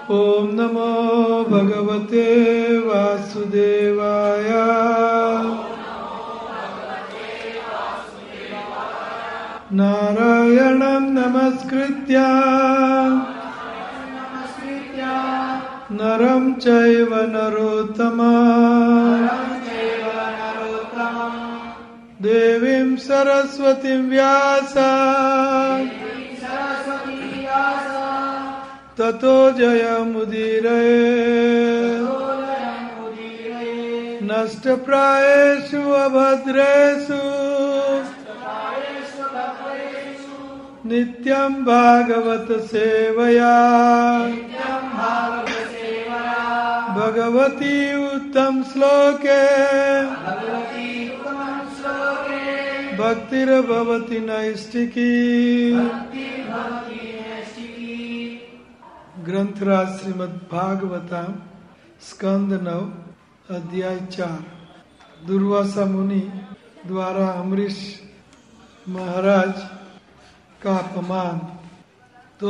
ओम नमो भगवते वासुदेवाय। नारायणं नमस्कृत्य नरं चैव नरोत्तमं देवीं सरस्वतीं व्यासं ततो जयमुदीरये। नष्टप्रायेषु अभद्रेषु नित्यं भागवत सेवया भगवती उत्तम श्लोके भक्तिर्भवति नैष्ठिकी। ग्रंथराज श्रीमद् भागवतम स्कंद 9 अध्याय 4। दुर्वासा मुनि द्वारा अम्बरीश महाराज का अपमान। तो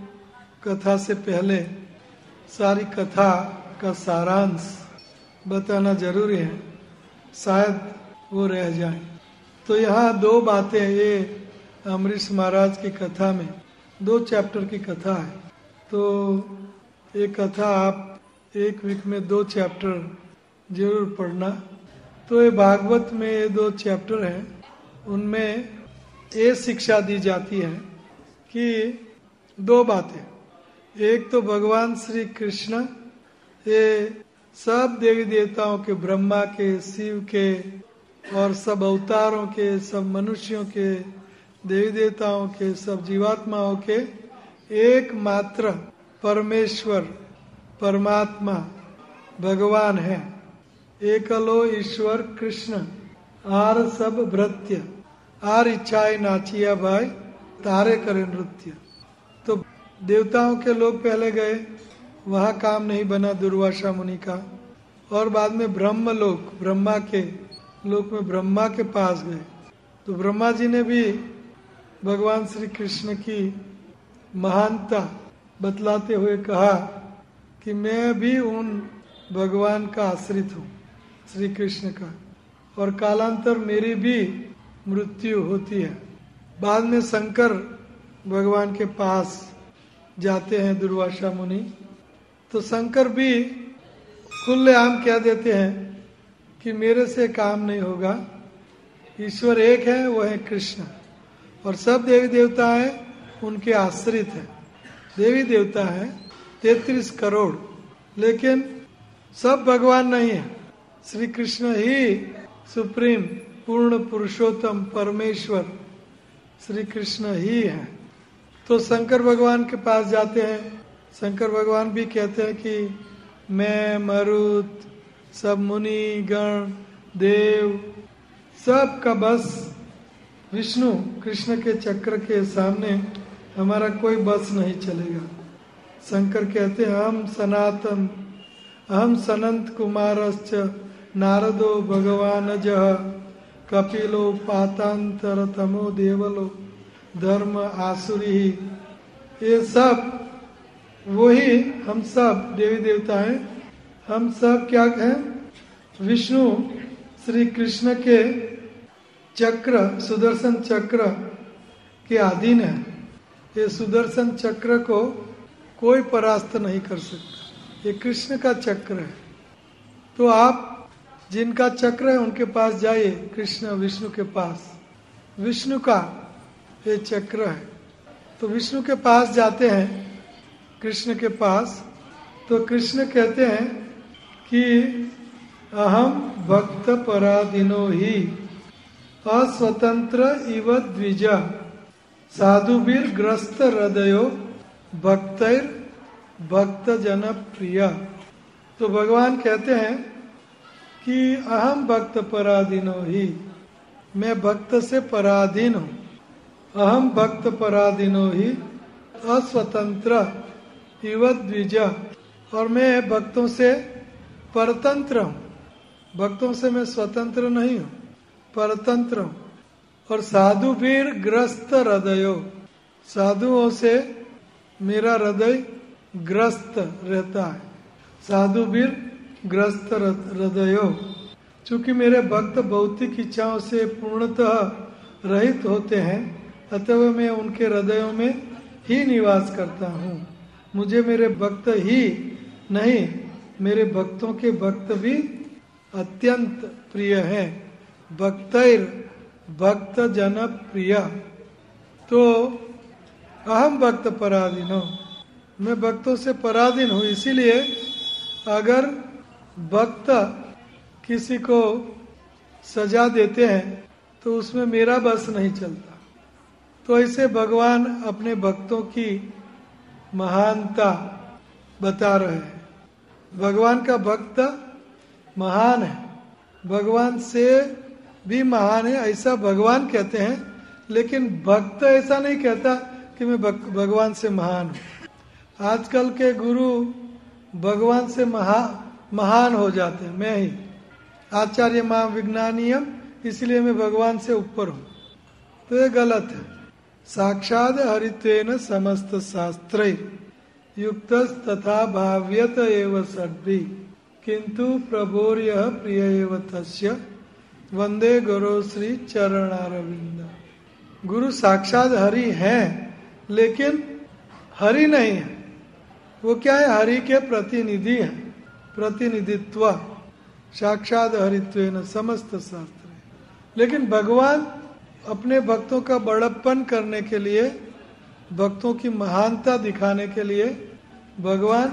कथा से पहले सारी कथा का सारांश बताना जरूरी है, शायद वो रह जाए। तो यहाँ 2 बातें, ये अम्बरीश महाराज की कथा में 2 चैप्टर की कथा है। तो ये कथा आप 1 वीक में 2 चैप्टर जरूर पढ़ना। तो ये भागवत में ये 2 चैप्टर हैं, उनमें ये शिक्षा दी जाती है कि 2 बातें। एक तो भगवान श्री कृष्ण ये सब देवी देवताओं के, ब्रह्मा के, शिव के और सब अवतारों के, सब मनुष्यों के, देवी देवताओं के, सब जीवात्माओं के एकमात्र परमेश्वर परमात्मा भगवान है। एकलो ईश्वर कृष्ण आर सब भृत्य आर इच्छाएं नाचिया भाई तारे करे नृत्य। तो देवताओं के लोग पहले गए, वहां काम नहीं बना दुर्वासा मुनि का, और बाद में ब्रह्म लोक, ब्रह्मा के लोक में ब्रह्मा के पास गए। तो ब्रह्मा जी ने भी भगवान श्री कृष्ण की महानता बतलाते हुए कहा कि मैं भी उन भगवान का आश्रित हूँ, श्री कृष्ण का, और कालांतर मेरी भी मृत्यु होती है। बाद में शंकर भगवान के पास जाते हैं दुर्वासा मुनि, तो शंकर भी खुलेआम कह देते हैं कि मेरे से काम नहीं होगा, ईश्वर एक है, वो है कृष्ण, और सब देवी देवता है उनके आश्रित है। देवी देवता है 33 करोड़, लेकिन सब भगवान नहीं है। श्री कृष्ण ही सुप्रीम पूर्ण पुरुषोत्तम परमेश्वर श्री कृष्ण ही है। तो शंकर भगवान के पास जाते हैं। शंकर भगवान भी कहते हैं कि मैं, मरुत, सब मुनि गण, देव, सब का बस विष्णु कृष्ण के चक्र के सामने हमारा कोई बस नहीं चलेगा। शंकर कहते हैं हम सनातन अहम सनंत कुमारश्च नारदो भगवानजः कपिलो पातांतर तमो देवलो धर्म आसुरी। ये सब वही हम सब देवी देवता हैं। हम सब क्या हैं? विष्णु श्री कृष्ण के चक्र, सुदर्शन चक्र के अधीन है। ये सुदर्शन चक्र को कोई परास्त नहीं कर सकता, ये कृष्ण का चक्र है। तो आप जिनका चक्र है उनके पास जाइए, कृष्ण विष्णु के पास, विष्णु का ये चक्र है। तो विष्णु के पास जाते हैं, कृष्ण के पास। तो कृष्ण कहते हैं कि अहम भक्त पराधीनो ही अस्वतंत्र इव द्विज साधुवीर ग्रस्त हृदयो भक्तैर भक्त जन प्रिय। तो भगवान कहते हैं कि अहम भक्त पराधीनो ही, मैं भक्त से पराधीन हूँ। अहम भक्त पराधीनो ही अस्वतंत्र इव द्विज, और मैं भक्तों से परतंत्र हूँ। भक्तों से मैं स्वतंत्र नहीं हूँ, परतंत्र हूँ। और साधुवीर ग्रस्त हृदयो, साधुओं से मेरा हृदय ग्रस्त रहता है। साधुवीर ग्रस्त हृदयो, चूंकि मेरे भक्त भौतिक इच्छाओं से पूर्णतः रहित होते हैं, अतः मैं उनके हृदयों में ही निवास करता हूँ। मुझे मेरे भक्त ही नहीं, मेरे भक्तों के भक्त भी अत्यंत प्रिय हैं। भक्तैर भक्त जन प्रिय। तो अहम भक्त पराधीनो, मैं भक्तों से पराधीन हूँ। इसीलिए अगर भक्त किसी को सजा देते हैं तो उसमें मेरा बस नहीं चलता। तो ऐसे भगवान अपने भक्तों की महानता बता रहे हैं। भगवान का भक्त महान है, भगवान से भी महान है, ऐसा भगवान कहते हैं। लेकिन भक्त ऐसा नहीं कहता कि मैं भगवान से महान हूँ। आजकल के गुरु भगवान से महान हो जाते हैं। मैं ही आचार्य मां विज्ञानीयम, इसलिए मैं भगवान से ऊपर हूँ। तो ये गलत है। साक्षाद हरित्वेन समस्त शास्त्रै युक्त तथा भाव्यत एव सद्भि, किंतु प्रभोर्य प्रिय एव तस्य वंदे गुरु श्री चरणारविंद। गुरु साक्षात हरि हैं, लेकिन हरि नहीं है। वो क्या है? हरि के प्रतिनिधि है, प्रतिनिधित्व। साक्षात हरित्वेन समस्त शास्त्र। लेकिन भगवान अपने भक्तों का बड़प्पन करने के लिए, भक्तों की महानता दिखाने के लिए, भगवान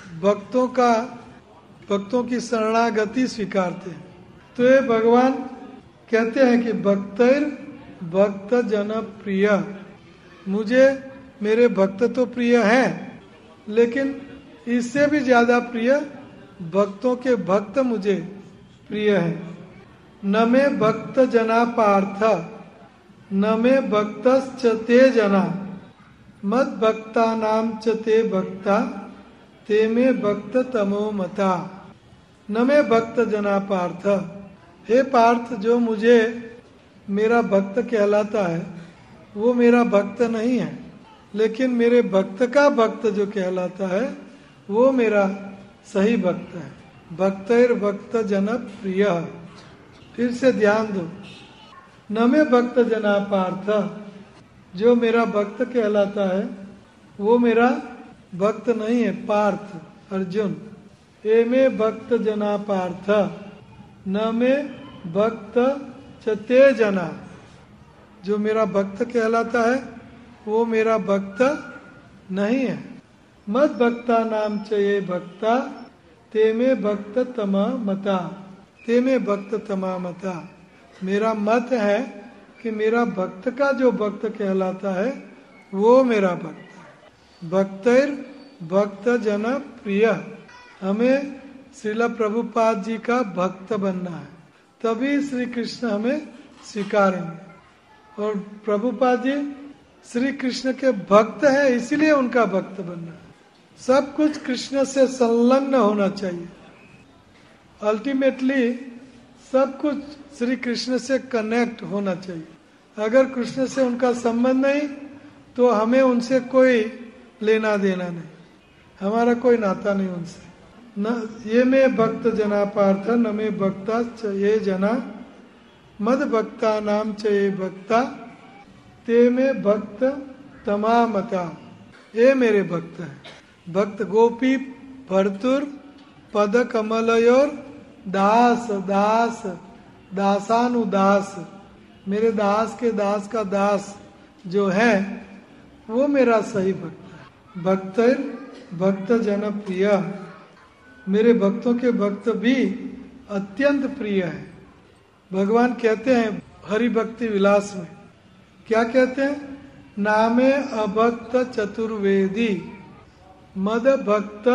भक्तों की शरणागति स्वीकारते हैं। तो ये भगवान कहते हैं कि भक्तैर भक्त जन प्रिय। मुझे मेरे भक्त तो प्रिय हैं, लेकिन इससे भी ज्यादा प्रिय भक्तों के भक्त मुझे प्रिय हैं। न मे भक्त जना पार्थ न मे भक्तश्च ते जना, मद भक्ता नाम च ते भक्ता ते मे भक्त तमो मता। न मे भक्त जना पार्थ, हे पार्थ, जो मुझे मेरा भक्त कहलाता है वो मेरा भक्त नहीं है, लेकिन मेरे भक्त का भक्त जो कहलाता है वो मेरा सही भक्त है। भक्तैर भक्त जन प्रिय। फिर से ध्यान दो, न में भक्त जना पार्थ, जो मेरा भक्त कहलाता है वो मेरा भक्त नहीं है। पार्थ अर्जुन, ए में भक्त जना पार्थ न में भक्त चते जना, जो मेरा भक्त कहलाता है वो मेरा भक्त नहीं है। मत भक्ता नाम चये भक्ता ते में भक्त तमा मता, ते में भक्त तमा मता। मेरा मत है कि मेरा भक्त का जो भक्त कहलाता है वो मेरा भक्त है। भक्तैर भक्त जन प्रिय। हमें श्रील प्रभुपाद जी का भक्त बनना है, तभी श्री कृष्ण हमें स्वीकारेंगे। और प्रभुपाद जी श्री कृष्ण के भक्त हैं, इसीलिए उनका भक्त बनना है। सब कुछ कृष्ण से संलग्न होना चाहिए। अल्टीमेटली सब कुछ श्री कृष्ण से कनेक्ट होना चाहिए। अगर कृष्ण से उनका संबंध नहीं तो हमें उनसे कोई लेना देना नहीं, हमारा कोई नाता नहीं उनसे। न ये में भक्त जना पार्थ न में भक्ता च ये जना, मद भक्ता नाम च ये भक्ता ते में भक्त तमामता। ये मेरे भक्त हैं। भक्त गोपी भर्तुर पद कमलयोर दास दास दासानुदास। मेरे दास के दास का दास जो है वो मेरा सही भक्त है। भक्तर भक्त जन प्रिय, मेरे भक्तों के भक्त भी अत्यंत प्रिय है। भगवान कहते हैं हरि भक्ति विलास में, क्या कहते हैं? नामे अभक्त चतुर्वेदी मद भक्त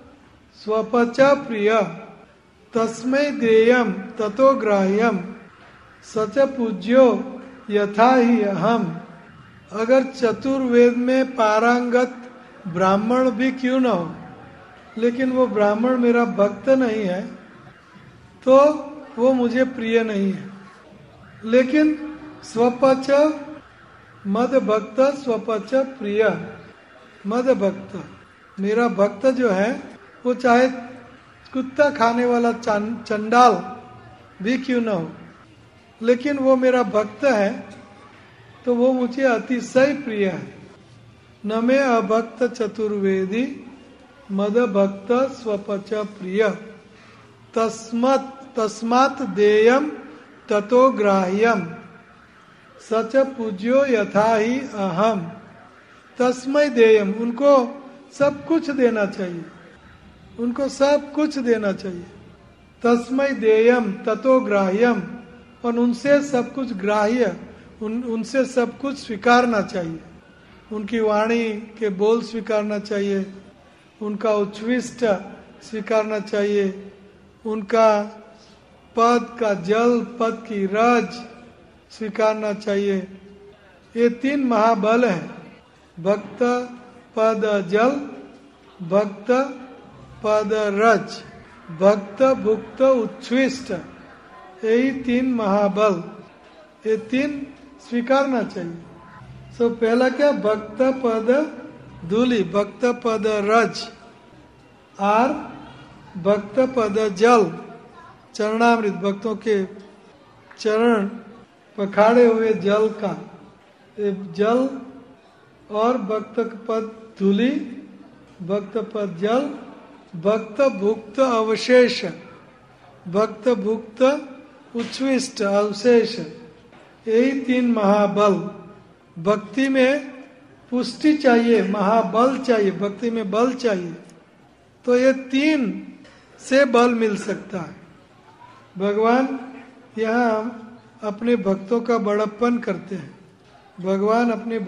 स्वपच प्रिय, तस्मै ग्रेयम ततो ग्राह्यम सच पूज्यो यथा ही अहम। अगर चतुर्वेद में पारंगत ब्राह्मण भी क्यों न हो, लेकिन वो ब्राह्मण मेरा भक्त नहीं है तो वो मुझे प्रिय नहीं है। लेकिन स्वपच मद भक्त स्वपच प्रिय, मद भक्त मेरा भक्त जो है वो चाहे कुत्ता खाने वाला चंडाल भी क्यों ना हो, लेकिन वो मेरा भक्त है तो वो मुझे अतिशय प्रिय है। न मे अभक्त चतुर्वेदी मद भक्त स्वपच प्रिय तस्मात् देयम ततो ग्राह्यम सच पूज्यो यथा ही अहम। तस्मै देयम, उनको सब कुछ देना चाहिए, उनको सब कुछ देना चाहिए। तस्मै देयम ततो ग्राह्यम, और उनसे सब कुछ ग्राह्य, उनसे सब कुछ स्वीकारना चाहिए। उनकी वाणी के बोल स्वीकारना चाहिए, उनका उच्छ्विष्ट स्वीकारना चाहिए, उनका पद का जल, पद की रज स्वीकारना चाहिए। ये तीन महाबल हैं, भक्त पद जल, भक्त पद रज, भक्त भुक्त उच्छ्विष्ट, यही तीन महाबल, ये तीन स्वीकारना चाहिए। सो पहला क्या, भक्त पद धूलि, भक्त पद रज, और भक्त पद जल, चरणामृत, भक्तों के चरण पखाड़े हुए जल का जल, और भक्त पद धूलि, भक्त पद जल, भक्त भुक्त अवशेष, भक्त भुक्त उच्छ्विष्ट अवशेष, यही तीन महाबल। भक्ति में पुष्टि चाहिए, महाबल चाहिए, भक्ति में बल चाहिए, तो ये तीन से बल मिल सकता है। भगवान यहाँ अपने भक्तों का बड़प्पन करते हैं, भगवान अपने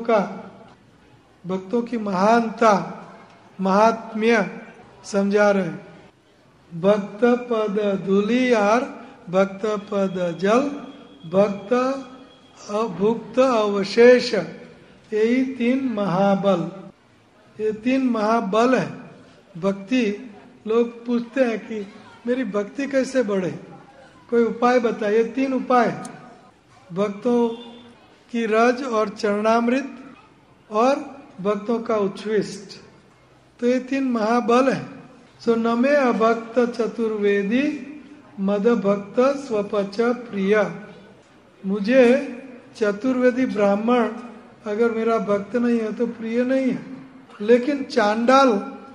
भक्तों की महानता, महात्म्य समझा रहे हैं। भक्त पद धूलि और भक्त पद जल, भक्त अभुक्त अवशेष, यही तीन महाबल, ये तीन महाबल है। भक्ति, लोग पूछते हैं कि मेरी भक्ति कैसे बढ़े, कोई उपाय बताइए। तीन उपाय, भक्तों की रज और चरणामृत और भक्तों का उच्छ्विष्ट, तो ये तीन महाबल है। सो न मे अभक्त चतुर्वेदी मद भक्त स्वपच प्रिय, मुझे चतुर्वेदी ब्राह्मण अगर मेरा भक्त नहीं है तो प्रिय नहीं है। लेकिन चांडाल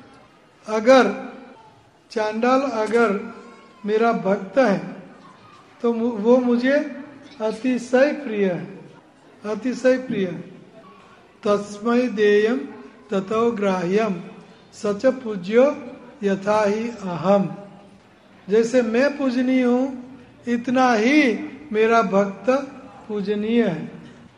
अगर मेरा भक्त है तो वो मुझे अतिशय प्रिय है, अतिशय प्रिय। तस्मै देयम ततो ग्राह्यम सच पूज्यो यथा ही अहम, जैसे मैं पूजनीय हूँ इतना ही मेरा भक्त पूजनीय है,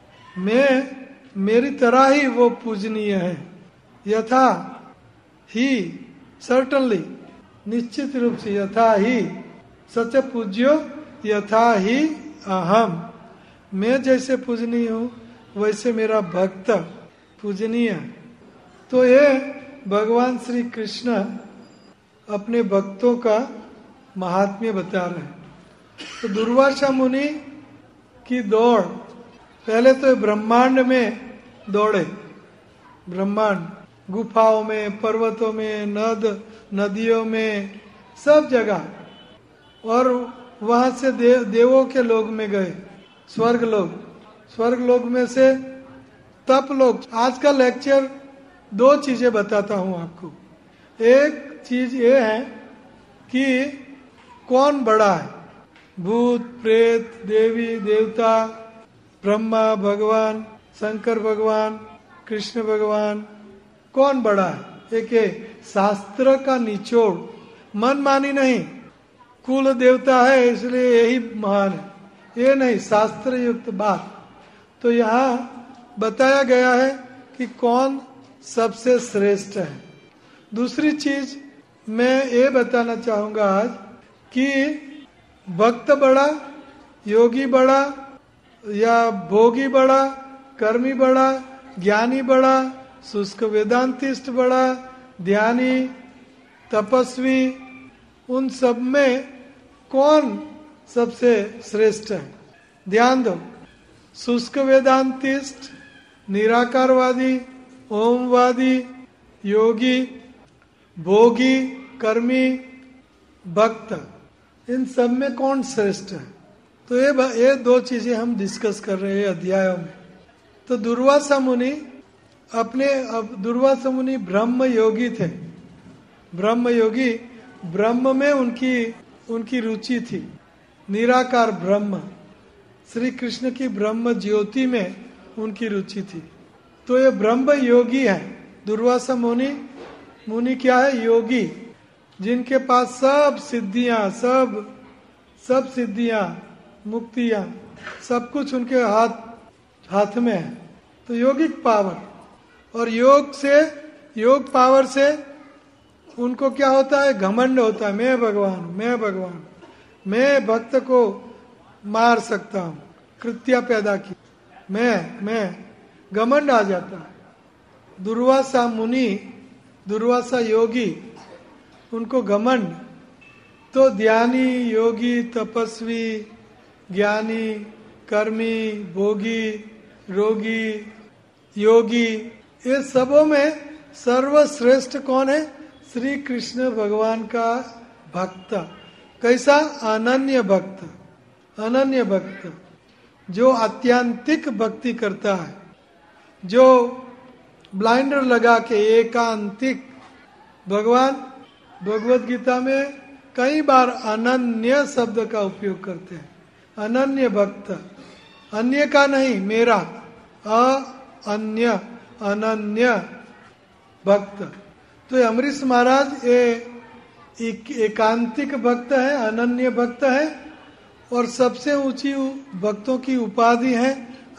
मेरी तरह ही वो पूजनीय है। यथा ही, सर्टनली, निश्चित रूप से, यथा ही, सच पूज्यो यथा ही अहम, मैं जैसे पूजनीय हूँ वैसे मेरा भक्त पूजनीय है। तो ये भगवान श्री कृष्ण अपने भक्तों का महात्म्य बता रहे हैं। तो दुर्वासा मुनि की दौड़, पहले तो ब्रह्मांड में दौड़े, ब्रह्मांड, गुफाओं में, पर्वतों में, नदियों में, सब जगह, और वहां से देवों के लोग में गए, स्वर्ग लोग में से तप लोग। आज का लेक्चर दो चीजें बताता हूं आपको। एक चीज ये है कि कौन बड़ा है, भूत प्रेत, देवी देवता, ब्रह्मा भगवान, शंकर भगवान, कृष्ण भगवान, कौन बड़ा है। एक शास्त्र का निचोड़, मनमानी नहीं, कुल देवता है इसलिए यही महान है, ये नहीं, शास्त्र युक्त बात। तो यहाँ बताया गया है कि कौन सबसे श्रेष्ठ है। दूसरी चीज मैं ये बताना चाहूंगा आज कि भक्त बड़ा, योगी बड़ा, या भोगी बड़ा, कर्मी बड़ा, ज्ञानी बड़ा, शुष्क वेदांतिस्ट बड़ा, ध्यानी, तपस्वी, उन सब में कौन सबसे श्रेष्ठ है। ध्यान दो, शुष्क वेदांतिस्ट, निराकारवादी, ओमवादी, योगी, भोगी, कर्मी, भक्त, इन सब में कौन श्रेष्ठ है? तो ये दो चीजें हम डिस्कस कर रहे हैं अध्यायों में। तो दुर्वासा मुनि दुर्वासा मुनि ब्रह्म योगी थे। ब्रह्म योगी, ब्रह्म में उनकी रुचि थी, निराकार ब्रह्म, श्री कृष्ण की ब्रह्म ज्योति में उनकी रुचि थी। तो ये ब्रह्म योगी है। दुर्वासा मुनि क्या है? योगी, जिनके पास सब सिद्धियां, सब सिद्धियां, मुक्तियां, सब कुछ उनके हाथ में है। तो योगिक पावर, और योग पावर से उनको क्या होता है? घमंड होता है, मैं भगवान, मैं भक्त को मार सकता हूँ, कृत्या पैदा की, मैं घमंड आ जाता है। दुर्वासा मुनि, दुर्वासा योगी, उनको घमंड। तो ध्यानी, योगी, तपस्वी, ज्ञानी, कर्मी, भोगी, रोगी, योगी, ये सबों में सर्वश्रेष्ठ कौन है? श्री कृष्ण भगवान का भक्त। कैसा? अनन्य भक्त, जो आत्यंतिक भक्ति करता है, जो ब्लाइंडर लगा के एकांतिक। भगवान भगवत गीता में कई बार अनन्य शब्द का उपयोग करते हैं। अनन्य भक्त, अन्य का नहीं, मेरा, अनन्य भक्त। तो अमरीश महाराज एकांतिक भक्त है, अनन्य भक्त है, और सबसे ऊंची भक्तों की उपाधि है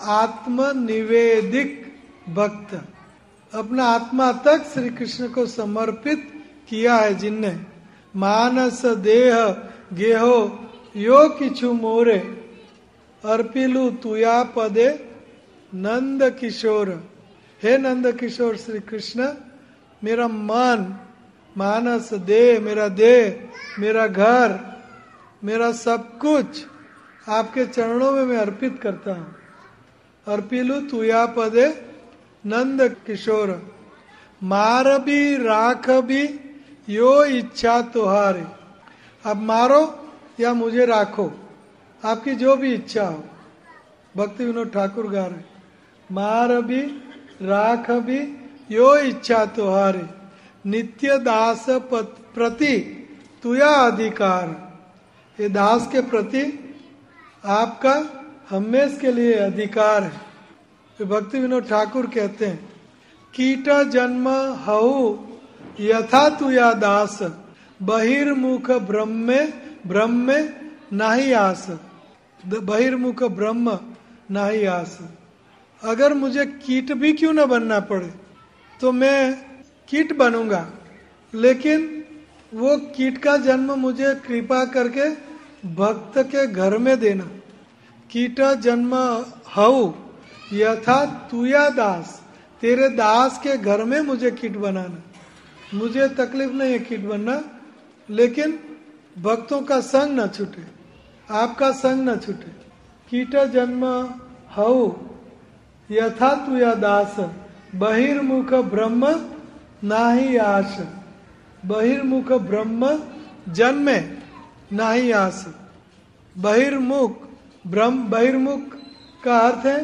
आत्मनिवेदिक भक्त। अपना आत्मा तक श्री कृष्ण को समर्पित किया है जिनने। मानस देह गेहो यो किछु मोरे, अर्पिलु तुया पदे नंद किशोर। हे नंद किशोर श्री कृष्ण, मेरा मन, मानस, देह, मेरा घर, मेरा सब कुछ आपके चरणों में मैं अर्पित करता हूँ। अर्पिलु तुया पदे नंद किशोर, मार भी राख भी यो इच्छा तुहारे। अब मारो या मुझे राखो, आपकी जो भी इच्छा हो। भक्ति विनोद ठाकुर गा रहे, मार भी राख भी यो इच्छा तुहारे, नित्य दास प्रति तुया अधिकार। ये दास के प्रति आपका हमेश के लिए अधिकार है। तो भक्ति विनोद ठाकुर कहते हैं, कीट जन्म हऊ यथा तुया दास, बहिर्मुख ब्रह्म नाही आस। बहिर्मुख ब्रह्म नाही आस। अगर मुझे कीट भी क्यों न बनना पड़े तो मैं कीट बनूंगा, लेकिन वो कीट का जन्म मुझे कृपा करके भक्त के घर में देना। कीट जन्म हऊ यथा तुया दास, तेरे दास के घर में मुझे कीट बनाना। मुझे तकलीफ नहीं है कीट बनना, लेकिन भक्तों का संग न छूटे, आपका संग न छूटे। कीट जन्म हऊ यथा तुया दास, बहिर्मुख ब्रह्म नाही आश। बहिर्मुख ब्रह्म जन्मे नाही आस। बहिर्मुख का अर्थ है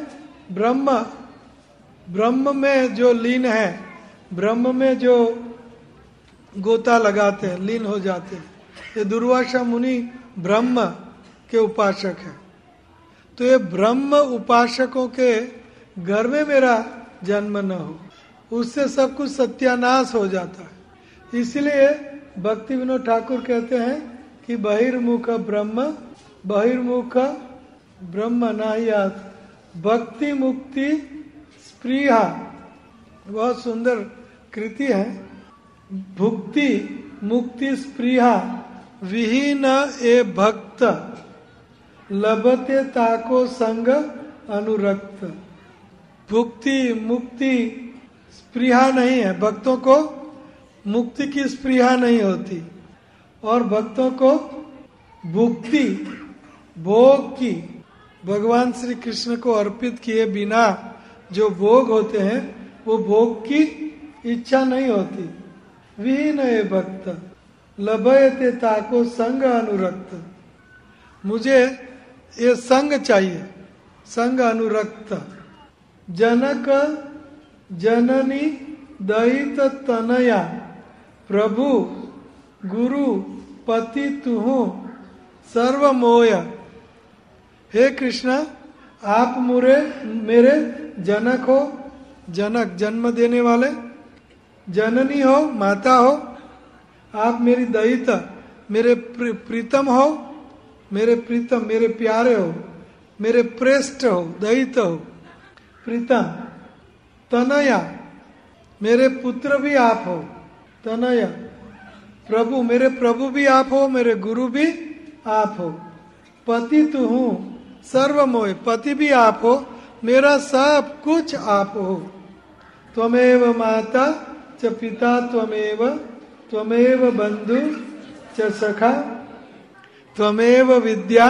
ब्रह्म में जो लीन है, ब्रह्म में जो गोता लगाते हैं, लीन हो जाते हैं। ये दुर्वासा मुनि ब्रह्म के उपासक है। तो ये ब्रह्म उपासकों के घर में मेरा जन्म न हो, उससे सब कुछ सत्यानाश हो जाता है। इसलिए भक्ति विनोद ठाकुर कहते हैं कि बहिर्मुख ब्रह्म नाही आस। भक्ति मुक्ति स्पृहा, बहुत सुंदर कृति है। भुक्ति मुक्ति स्पृहा विहीन ए भक्त, लभते ताको संग अनुरक्त। भुक्ति मुक्ति स्पृहा नहीं है, भक्तों को मुक्ति की स्पृहा नहीं होती, और भक्तों को भुक्ति भोग की, भगवान श्री कृष्ण को अर्पित किए बिना जो भोग होते हैं, वो भोग की इच्छा नहीं होती। विहीन ये भक्त लभयते ताको संग अनुरक्त। मुझे ये संग चाहिए, संग अनुरक्त। जनक जननी दयित तनया प्रभु गुरु पति तुहु सर्वमोय। हे कृष्ण, आप मेरे जनक हो, जनक जन्म देने वाले, जननी हो, माता हो। आप मेरी दयित, मेरे प्रीतम हो, मेरे प्रीतम, मेरे प्यारे हो, मेरे प्रेष्ठ हो, दयित हो, प्रीतम। तनया, मेरे पुत्र भी आप हो, तनया। प्रभु, मेरे प्रभु भी आप हो, मेरे गुरु भी आप हो। पति तू हूँ सर्वमोय, पति भी आप हो, मेरा सब कुछ आप हो। त्वमेव माता च पिता त्वमेव, त्वमेव बंधु च सखा, त्वमेव विद्या।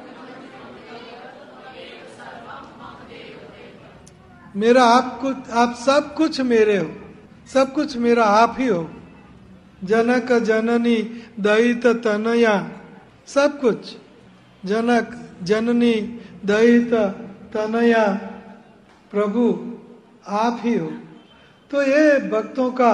मेरा आप सब कुछ मेरे हो, सब कुछ मेरा आप ही हो। जनक जननी दयित तनया, सब कुछ। जनक जननी दयित तनया प्रभु आप ही हो। तो ये भक्तों का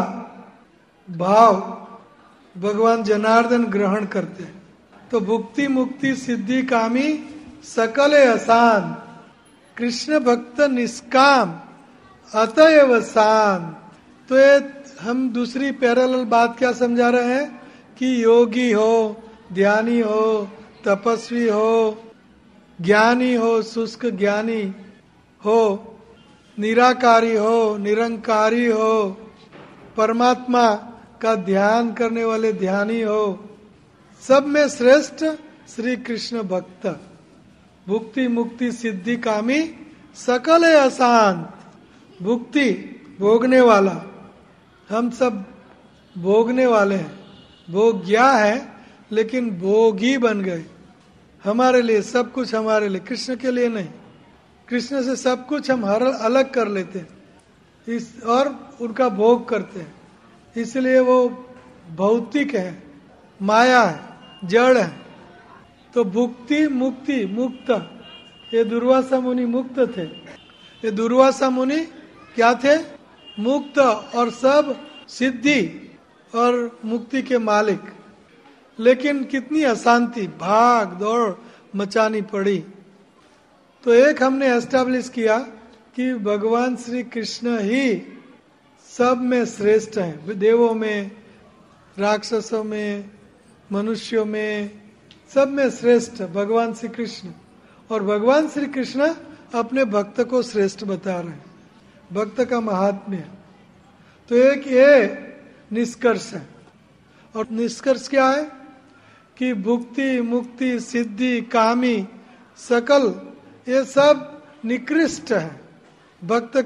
भाव भगवान जनार्दन ग्रहण करते हैं। तो भुक्ति मुक्ति सिद्धि कामी सकले असान, कृष्ण भक्त निष्काम अतएव सान। तो ये हम दूसरी पैरेलल बात क्या समझा रहे हैं कि योगी हो, ध्यानी हो, तपस्वी हो, ज्ञानी हो, शुष्क ज्ञानी हो, निराकारी हो, निरंकारी हो, परमात्मा का ध्यान करने वाले ध्यानी हो, सब में श्रेष्ठ श्री कृष्ण भक्त। भुक्ति मुक्ति सिद्धि कामी सकल अशांत। भुक्ति भोगने वाला, हम सब भोगने वाले हैं, भोग्या है लेकिन भोगी बन गए। हमारे लिए सब कुछ, हमारे लिए, कृष्ण के लिए नहीं। कृष्ण से सब कुछ हम हर अलग कर लेते हैं और उनका भोग करते हैं, इसलिए वो भौतिक है, माया है, जड़ है। तो भुक्ति मुक्ति मुक्त, ये दुर्वासा मुनि मुक्त थे। ये दुर्वासा मुनि क्या थे? मुक्त, और सब सिद्धि और मुक्ति के मालिक। लेकिन कितनी अशांति, भाग दौड़ मचानी पड़ी। तो एक हमने एस्टैब्लिश किया कि भगवान श्री कृष्ण ही सब में श्रेष्ठ हैं, देवों में, राक्षसों में, मनुष्यों में, सब में श्रेष्ठ भगवान श्री कृष्ण। और भगवान श्री कृष्ण अपने भक्त को श्रेष्ठ बता रहे हैं, भक्त का महात्म्य। तो एक ये निष्कर्ष है। और निष्कर्ष क्या है कि भुक्ति मुक्ति सिद्धि कामी सकल, ये सब निकृष्ट है। भक्त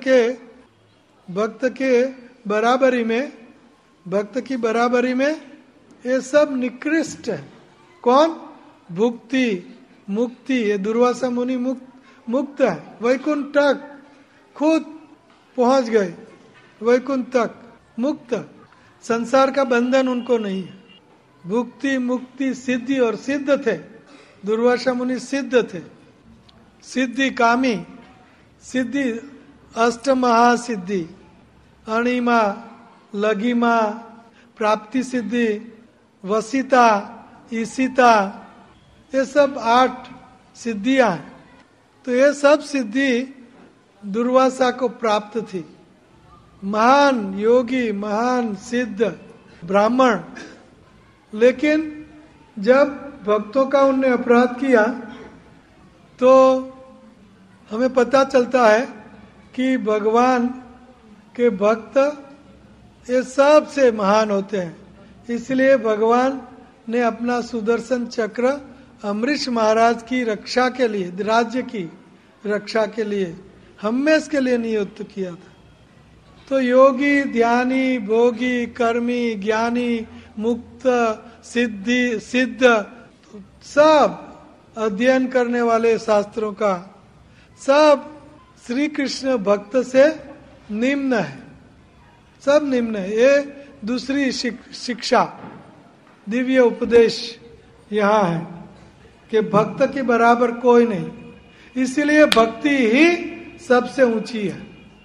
के बराबरी में, भक्त की बराबरी में ये सब निकृष्ट है। कौन? भुक्ति मुक्ति, ये दुर्वासा मुनि मुक्त है, वैकुंठ तक खुद पहुंच गए, वैकुंठ तक मुक्त। संसार का बंधन उनको नहीं है। भुक्ति मुक्ति सिद्धि, और सिद्ध थे, दुर्वासा मुनि सिद्ध थे। सिद्धि कामी, सिद्धि अष्ट महासिद्धि, अणिमा, लघिमा, प्राप्ति सिद्धि, वसिता, ईशिता, ये सब 8 सिद्धियां हैं। तो ये सब सिद्धि दुर्वासा को प्राप्त थी। महान योगी, महान सिद्ध ब्राह्मण। लेकिन जब भक्तों का उनने अपराध किया तो हमें पता चलता है कि भगवान के भक्त ये सबसे महान होते हैं। इसलिए भगवान ने अपना सुदर्शन चक्र अम्बरीश महाराज की रक्षा के लिए, राज्य की रक्षा के लिए, हमेशा के लिए नियुक्त किया था। तो योगी, ध्यानी, भोगी, कर्मी, ज्ञानी, मुक्त, सिद्ध, सब अध्ययन करने वाले शास्त्रों का, सब श्री कृष्ण भक्त से निम्न है। सब निम्न है। ये दूसरी शिक्षा, दिव्य उपदेश यहाँ है कि भक्त के बराबर कोई नहीं, इसीलिए भक्ति ही सबसे ऊंची है।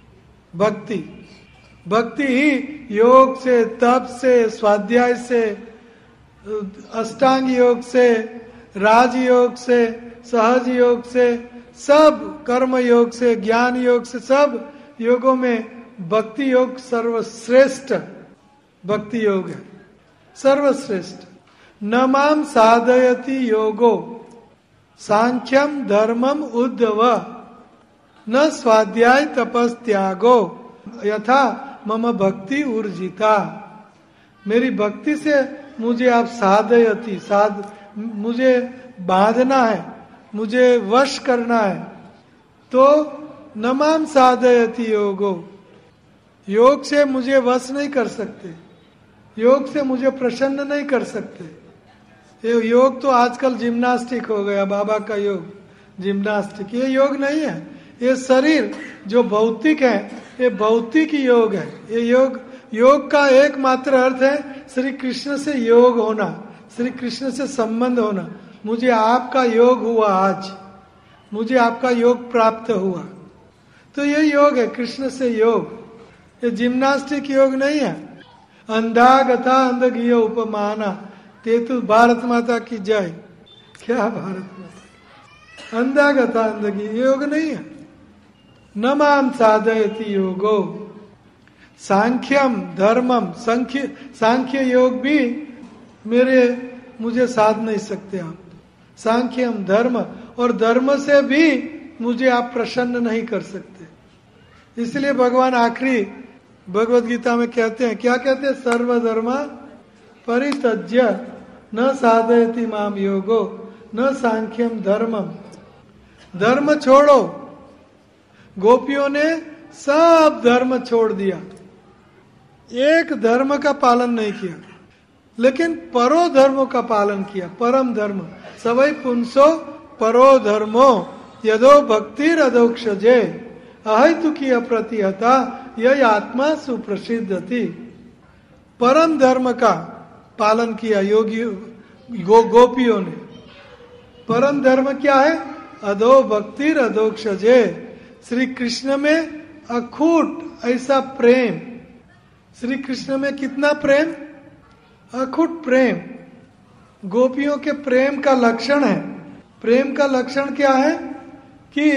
भक्ति ही योग से, तप से, स्वाध्याय से, अष्टांग योग से, राज योग से, सहज योग से, सब कर्म योग से, ज्ञान योग से, सब योगों में भक्ति योग सर्वश्रेष्ठ भक्ति योग है, सर्वश्रेष्ठ। न माम साधयति योगो सांख्यम धर्मम उद्धव न स्वाध्याय तपस त्यागो यथा मम भक्ति ऊर्जिता। मेरी भक्ति से मुझे आप साधयति, मुझे बांधना है, मुझे वश करना है। तो न माम साधयति योगो, योग से मुझे वश नहीं कर सकते, योग से मुझे प्रसन्न नहीं कर सकते। ये योग तो आजकल जिम्नास्टिक हो गया, बाबा का योग जिम्नास्टिक, ये योग नहीं है। ये शरीर जो भौतिक है, ये भौतिक योग है। ये योग का एकमात्र अर्थ है श्री कृष्ण से योग होना, श्री कृष्ण से संबंध होना। मुझे आपका योग हुआ, आज मुझे आपका योग प्राप्त हुआ, तो ये योग है, कृष्ण से योग। ये जिम्नास्टिक योग नहीं है। अंधागता अंधगिय उपमाना, तेतु भारत माता की जय। क्या भारत माता, अंधागता अंधगिय योग नहीं है। न माम साधयति योगो सांख्यम धर्मम, सांख्य योग भी मुझे साध नहीं सकते आप। सांख्यम धर्म, और धर्म से भी मुझे आप प्रसन्न नहीं कर सकते। इसलिए भगवान आखिरी भगवत गीता में कहते हैं, क्या कहते हैं? सर्वधर्म परित्यज्य न साधयति माम योगो न सांख्यम धर्मम। धर्म छोड़ो। गोपियों ने सब धर्म छोड़ दिया, एक धर्म का पालन नहीं किया, लेकिन परो धर्मों का पालन किया। परम धर्म सवै पुंसो परो धर्मो यदो भक्तिर अधोक्षजे अहेतु की अप्रतिहता यह आत्मा सुप्रसिद्ध थी। परम धर्म का पालन किया योगी गोपियों ने। परम धर्म क्या है? अधो भक्तिर अधोक्षजे, श्री कृष्ण में अखूट ऐसा प्रेम। श्री कृष्ण में कितना प्रेम? अखूट प्रेम। गोपियों के प्रेम का लक्षण है। प्रेम का लक्षण क्या है? कि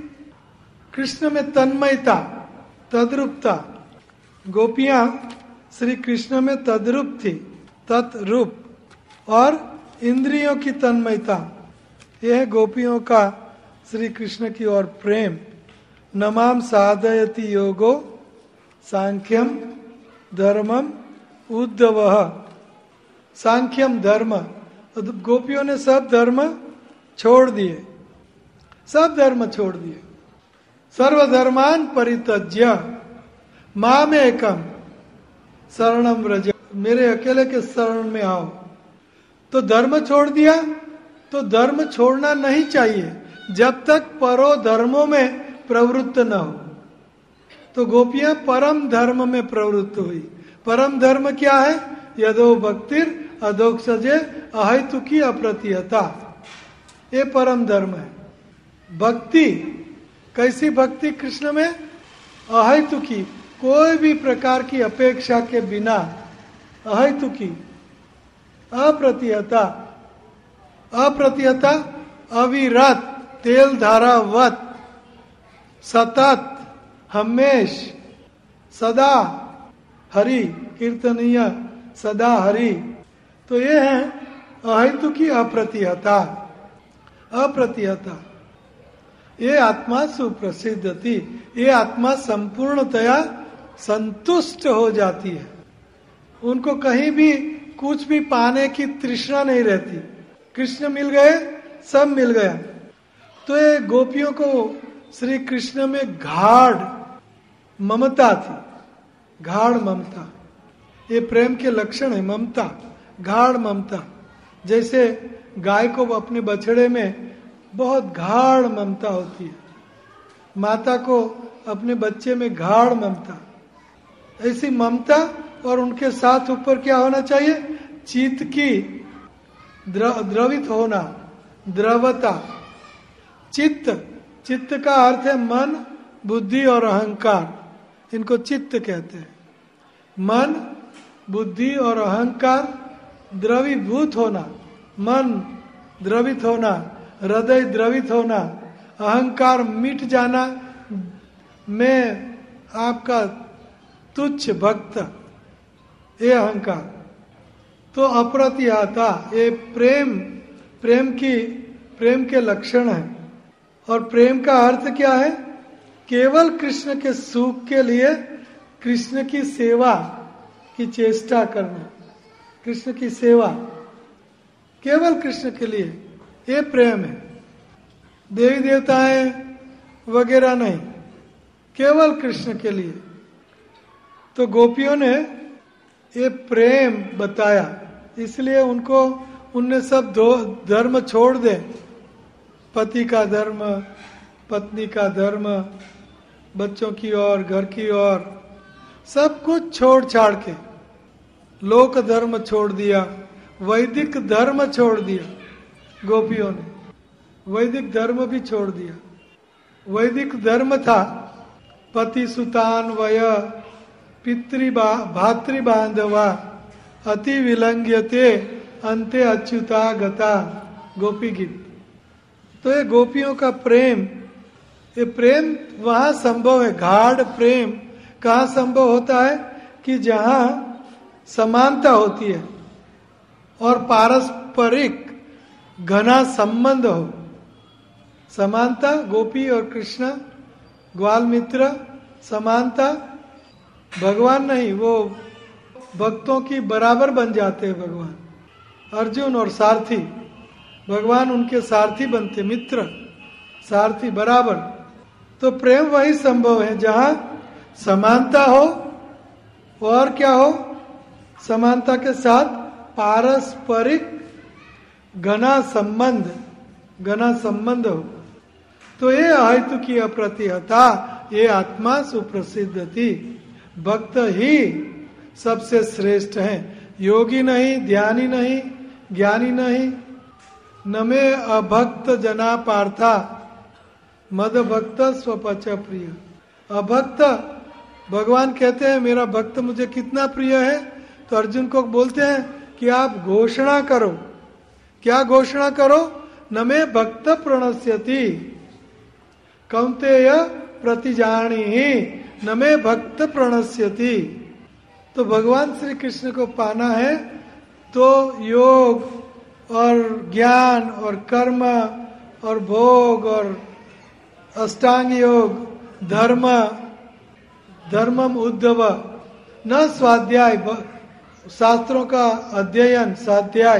कृष्ण में तन्मयता, तद्रूपता। गोपियां श्री कृष्ण में तद्रूप थी, तत्रूप, और इंद्रियों की तन्मयता। यह है गोपियों का श्री कृष्ण की ओर प्रेम। नमाम साधयति योगो सांख्यम धर्मम उद्धव। सांख्यम धर्म, गोपियों ने सब धर्म छोड़ दिए, सब धर्म छोड़ दिए। सर्वधर्मान परित्यज्य माम एकम शरणम व्रज, मेरे अकेले के शरण में आओ। तो धर्म छोड़ दिया, तो धर्म छोड़ना नहीं चाहिए जब तक परो धर्मों में प्रवृत्त न हो। तो गोपियां परम धर्म में प्रवृत्त हुई। परम धर्म क्या है? यदो भक्तिर अधोक्षजे अहेतु की अप्रतिहता, ये परम धर्म है। भक्ति कैसी भक्ति? कृष्ण में अहेतु की, कोई भी प्रकार की अपेक्षा के बिना, अहेतु की, अप्रतिहता। अप्रतिहता अविरत, तेल धारावत, सतत, हमेश, सदा हरि कीर्तनीय, सदा हरि। तो ये है अहेतु की अप्रतिहता। अप्रतिहता, ये आत्मा सुप्रसिद्ध थी। ये आत्मा संपूर्णतया संतुष्ट हो जाती है। उनको कहीं भी कुछ भी पाने की तृष्णा नहीं रहती। कृष्ण मिल गए, सब मिल गया। तो ये गोपियों को श्री कृष्ण में गाढ़ ममता थी, गाढ़ ममता। ये प्रेम के लक्षण है, ममता, गाढ़ ममता। जैसे गाय को अपने बछड़े में बहुत गाढ़ ममता होती है, माता को अपने बच्चे में गाढ़ ममता, ऐसी ममता, और उनके साथ ऊपर क्या होना चाहिए? चित्त की द्रवित होना, द्रवता। चित्त का अर्थ है मन, बुद्धि और अहंकार। इनको चित्त कहते हैं। मन, बुद्धि और अहंकार द्रवीभूत होना, मन द्रवित होना, हृदय द्रवित होना, अहंकार मिट जाना, मैं आपका तुच्छ भक्त, ये अहंकार। तो अप्रतिहता, ये प्रेम के लक्षण है। और प्रेम का अर्थ क्या है? केवल कृष्ण के सुख के लिए कृष्ण की सेवा की चेष्टा करना, कृष्ण की सेवा केवल कृष्ण के लिए, ये प्रेम है। देवी देवताएं वगैरह नहीं, केवल कृष्ण के लिए। तो गोपियों ने ये प्रेम बताया, इसलिए उनने सब दो धर्म छोड़ दे, पति का धर्म, पत्नी का धर्म, बच्चों की ओर, घर की ओर, सब कुछ छोड़ छाड़ के लोक धर्म छोड़ दिया, वैदिक धर्म छोड़ दिया। गोपियों ने वैदिक धर्म भी छोड़ दिया। वैदिक धर्म था पति सुतान वय भातृ बांधवा अति विलंघ्यते अंते अच्युता गता, गोपी गीत। तो ये गोपियों का प्रेम, ये प्रेम वहां संभव है। गाढ़ प्रेम कहाँ संभव होता है? कि जहां समानता होती है और पारस्परिक घना संबंध हो। समानता, गोपी और कृष्ण, ग्वाल मित्र, समानता। भगवान नहीं, वो भक्तों की बराबर बन जाते हैं भगवान। अर्जुन और सारथी, भगवान उनके सारथी बनते, मित्र सारथी बराबर। तो प्रेम वही संभव है जहां समानता हो और क्या हो? समानता के साथ पारस्परिक घना संबंध हो। तो ये अहेतु की अप्रतिहता, ये आत्मा सुप्रसिद्ध थी। भक्त ही सबसे श्रेष्ठ हैं, योगी नहीं, ध्यानी नहीं, ज्ञानी नहीं। न मे अभक्त जना पार्था मद भक्त स्वपच प्रिय। अभक्त, भगवान कहते हैं मेरा भक्त मुझे कितना प्रिय है, तो अर्जुन को बोलते हैं कि आप घोषणा करो। क्या घोषणा करो? न मे भक्त प्रणश्यति कौन्तेय प्रतिजानी ही न मे भक्त प्रणश्यति। तो भगवान श्री कृष्ण को पाना है तो योग और ज्ञान और कर्म और भोग और अष्टांग योग, धर्मम उद्धव, न स्वाध्याय, शास्त्रों का अध्ययन, स्वाध्याय,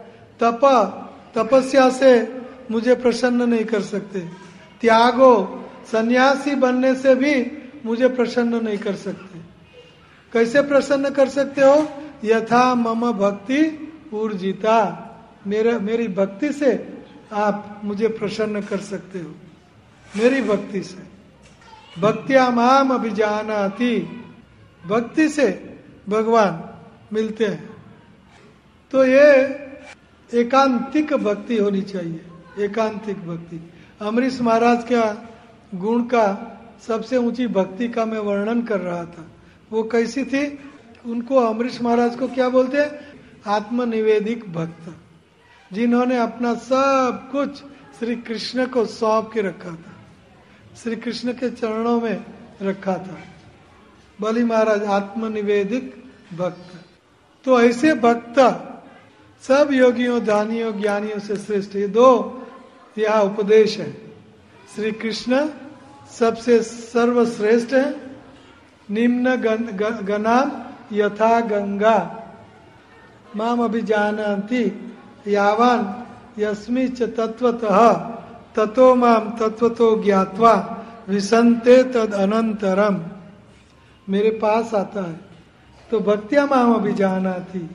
तपस्या से मुझे प्रसन्न नहीं कर सकते। त्यागो, सन्यासी बनने से भी मुझे प्रसन्न नहीं कर सकते। कैसे प्रसन्न कर सकते हो? यथा मम भक्ति ऊर्जिता, मेरी भक्ति से आप मुझे प्रसन्न कर सकते हो, मेरी भक्ति से। भक्त्या माम अभिजानाति, भक्ति से भगवान मिलते हैं। तो ये एकांतिक भक्ति होनी चाहिए, एकांतिक भक्ति। अमरीश महाराज का गुण का सबसे ऊंची भक्ति का मैं वर्णन कर रहा था। वो कैसी थी? उनको अमरीश महाराज को क्या बोलते हैं? आत्मनिवेदिक भक्त, जिन्होंने अपना सब कुछ श्री कृष्ण को सौंप के रखा था, श्री कृष्ण के चरणों में रखा था। बलि महाराज आत्मनिवेदिक भक्त। तो ऐसे भक्त सब योगियों, दानियों, ज्ञानियों से श्रेष्ठ। ये दो यहाँ उपदेश है। श्री कृष्ण सबसे सर्वश्रेष्ठ है। निम्न गणाम यथा गंगा माम अभिजानन्ति यावान यस्मि च तत्वतः ततो माम तत्वतो ज्ञात्वा विसन्ते तद अनंतरम। मेरे पास आता है तो भक्त्या माम अभिजानाति,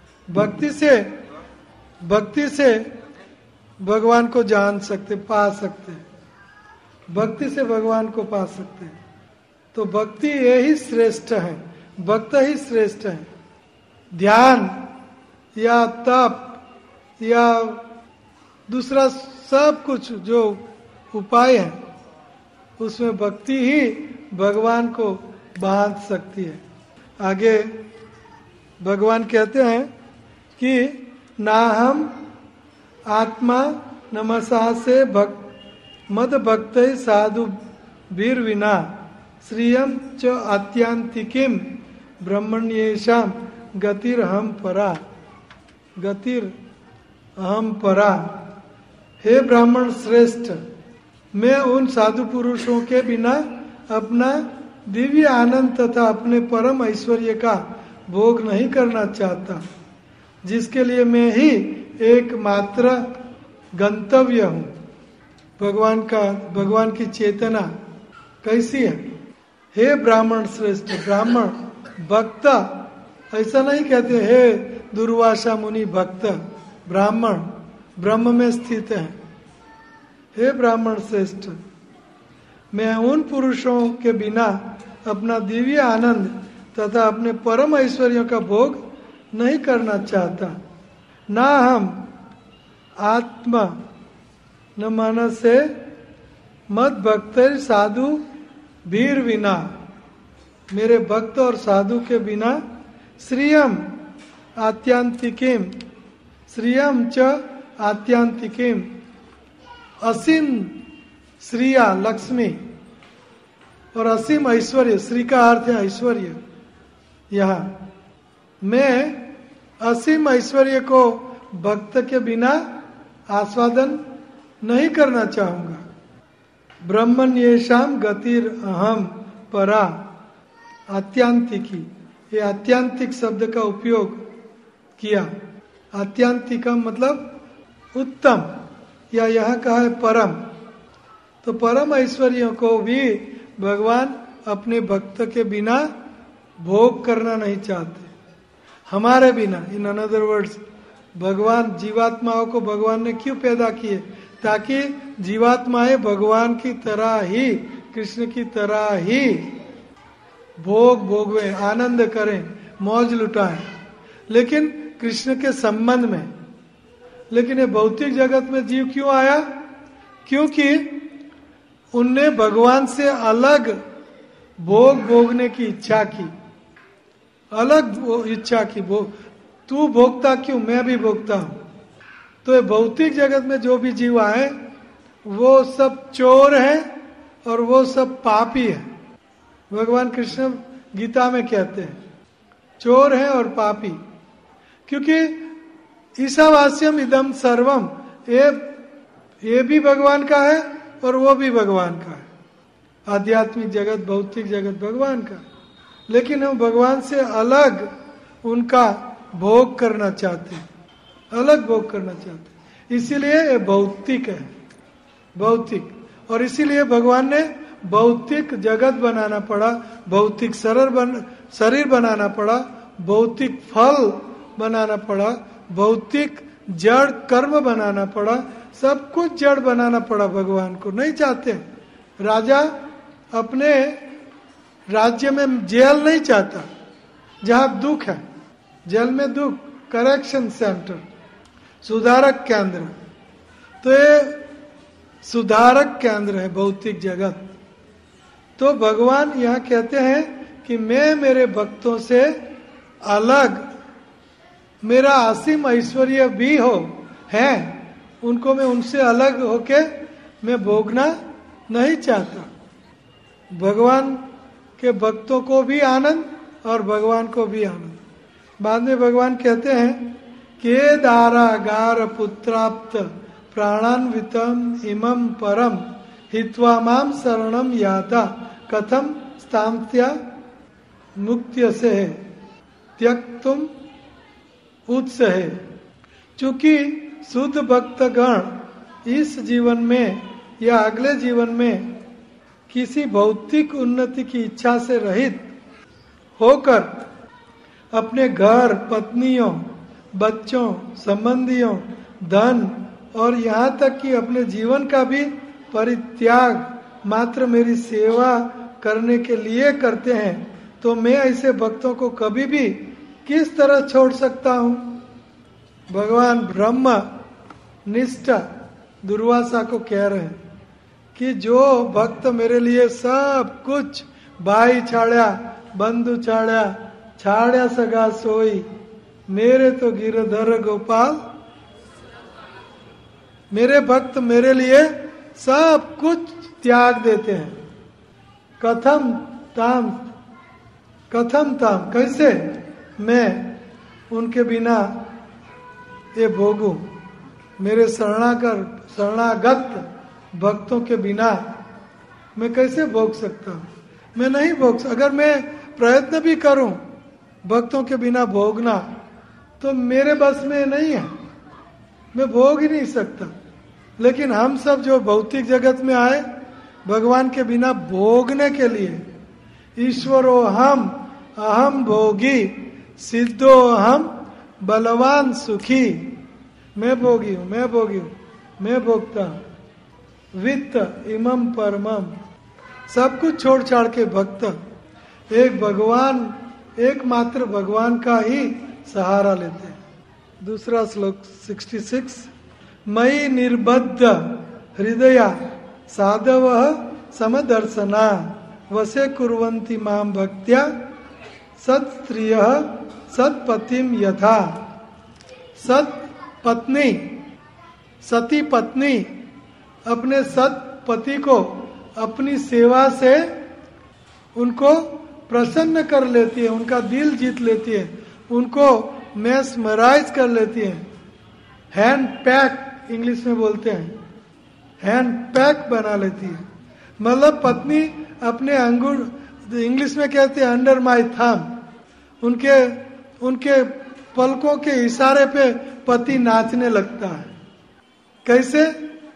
भक्ति से भगवान को जान सकते, पा सकते, भक्ति से भगवान को पा सकते। तो भक्ति यही श्रेष्ठ है। भक्त ही श्रेष्ठ है। ध्यान या तप या दूसरा सब कुछ जो उपाय है, उसमें भक्ति ही भगवान को बांध सकती है। आगे भगवान कहते हैं कि ना हम आत्मा नमसा से मद भक्त साधु वीर विना श्रियम च आत्यांतिकीम ब्रह्मण्येषाम गतिर हम परा। गतिर अहम परा। हे ब्राह्मण श्रेष्ठ, मैं उन साधु पुरुषों के बिना अपना दिव्य आनंद तथा अपने परम ऐश्वर्य का भोग नहीं करना चाहता, जिसके लिए मैं ही एकमात्र गंतव्य हूँ। भगवान की चेतना कैसी है? हे ब्राह्मण श्रेष्ठ, ब्राह्मण भक्त ऐसा नहीं कहते हे दुर्वासा मुनि भक्त। ब्राह्मण ब्रह्म में स्थित है। हे ब्राह्मण श्रेष्ठ, मैं उन पुरुषों के बिना अपना दिव्य आनंद तथा अपने परम ऐश्वर्यों का भोग नहीं करना चाहता। ना हम आत्मा न मानस से मद भक्त साधु वीर विना, मेरे भक्त और साधु के बिना श्रियम आत्यांतिकीम, श्रियम च आत्यांतिकीम, असीम श्रिया लक्ष्मी और असीम ऐश्वर्य, श्री का अर्थ है ऐश्वर्य। यहाँ मैं असीम ऐश्वर्य को भक्त के बिना आस्वादन नहीं करना चाहूंगा। ब्रह्मण्येषाम गतिर अहम परा। आत्यांतिकी, ये आत्यांतिक शब्द का उपयोग किया। आत्यांतिकम मतलब उत्तम, या यहाँ कहा है परम। तो परम ऐश्वर्यों को भी भगवान अपने भक्त के बिना भोग करना नहीं चाहते, हमारे बिना। इन अनदर वर्ड्स, भगवान जीवात्माओं को भगवान ने क्यों पैदा किए? ताकि जीवात्माएं भगवान की तरह ही, कृष्ण की तरह ही भोगवे, आनंद करें, मौज लुटाएं, लेकिन कृष्ण के संबंध में। लेकिन ये भौतिक जगत में जीव क्यों आया? क्योंकि उनने भगवान से अलग भोग भोगने की इच्छा की, अलग इच्छा की। तू भोगता क्यों, मैं भी भोगता हूं। तो ये भौतिक जगत में जो भी जीव आए वो सब चोर हैं और वो सब पापी है। भगवान कृष्ण गीता में कहते हैं चोर हैं और पापी, क्योंकि ईशावास्यम इदम सर्वम, ये भी भगवान का है और वो भी भगवान का है। आध्यात्मिक जगत, भौतिक जगत भगवान का, लेकिन हम भगवान से अलग उनका भोग करना चाहते हैं, अलग भोग करना चाहते हैं। इसीलिए ये भौतिक है, भौतिक। और इसीलिए भगवान ने भौतिक जगत बनाना पड़ा, भौतिक शरीर बनाना पड़ा, भौतिक फल बनाना पड़ा, भौतिक जड़ कर्म बनाना पड़ा, सब कुछ जड़ बनाना पड़ा। भगवान को नहीं चाहते। राजा अपने राज्य में जेल नहीं चाहता जहां दुख है, जेल में दुख, करेक्शन सेंटर, सुधारक केंद्र। तो ये सुधारक केंद्र है भौतिक जगत। तो भगवान यहाँ कहते हैं कि मैं मेरे भक्तों से अलग, मेरा असीम ऐश्वर्य भी है, उनको मैं उनसे अलग होके मैं भोगना नहीं चाहता। भगवान के भक्तों को भी आनंद और भगवान को भी आनंद। बाद में भगवान कहते हैं के दारागार पुत्राप्त प्राणान्वितम इमं परम हित्वा माम शरणम याता कथम स्थाम्या मुक्त्य से त्यक्तुम उत्सहे। चूंकि शुद्ध भक्तगण इस जीवन में या अगले जीवन में किसी भौतिक उन्नति की इच्छा से रहित होकर अपने घर, पत्नियों, बच्चों, संबंधियों, धन और यहाँ तक कि अपने जीवन का भी परित्याग मात्र मेरी सेवा करने के लिए करते हैं, तो मैं ऐसे भक्तों को कभी भी किस तरह छोड़ सकता हूं? भगवान ब्रह्म निष्ठा दुर्वासा को कह रहे हैं कि जो भक्त मेरे लिए सब कुछ भाई छाड़ा बंधु छाड़ा सगा सोई, मेरे तो गिरधर गोपाल, मेरे भक्त मेरे लिए सब कुछ त्याग देते हैं। कथम ताम कैसे मैं उनके बिना ये भोगूं? मेरे शरणागत भक्तों के बिना मैं कैसे भोग सकता हूं? मैं नहीं भोग सकता। अगर मैं प्रयत्न भी करूं भक्तों के बिना भोगना, तो मेरे बस में नहीं है, मैं भोग ही नहीं सकता। लेकिन हम सब जो भौतिक जगत में आए भगवान के बिना भोगने के लिए, ईश्वरो हम अहम भोगी सिद्धो हम बलवान सुखी, मैं भोगी हूं, मैं भोगता हूं। वित्त इमम परमम, सब कुछ छोड़ छाड़ के भक्त एकमात्र भगवान का ही सहारा लेते हैं। दूसरा श्लोक 66, मयि निर्बद्ध हृदय साधव समदर्शना वसे कुर्वन्ति माम भक्त्या सत्स्त्रिय सत्पतिम यथा। सती पत्नी अपने सत्पति को अपनी सेवा से उनको प्रसन्न कर लेती है, उनका दिल जीत लेती है, उनको मैस्मराइज कर लेती है। हैंड पैक इंग्लिश में बोलते हैं, हैंड पैक बना लेती है। मतलब पत्नी अपने अंगूर, इंग्लिश में कहते हैं अंडर माई थंब, उनके पलकों के इशारे पे पति नाचने लगता है। कैसे?